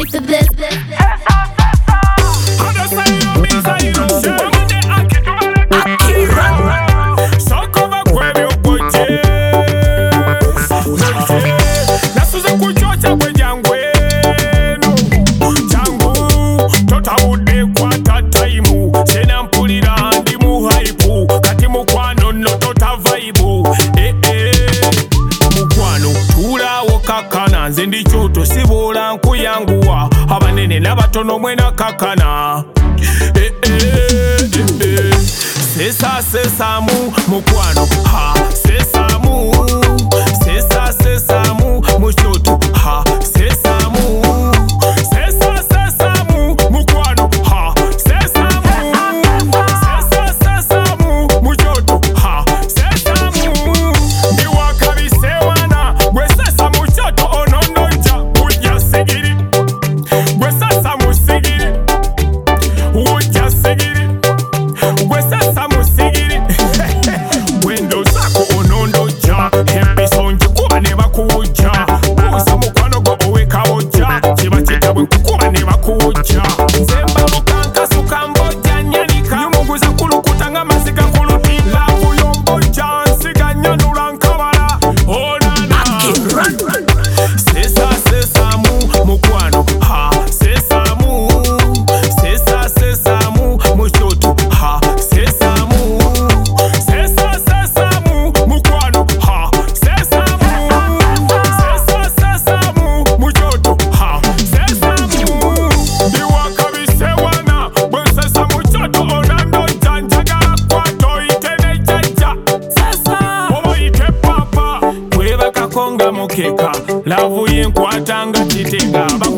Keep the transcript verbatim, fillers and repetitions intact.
ready for this? Nze ndi kyoto sibuula nkuyanguwa abanene n'abatono mwena kakana eh, eh, eh, eh. Sesa sesamu mukwano ha sesamu sesa sesamu mukyoto ha sesamu sesa sesamu mukwano ha sesamu sesa sesamu mukyoto ha sesamu ndi wakabisewana gwe sesa mukyoto konga mukeka lavu yenkwatanga chitenga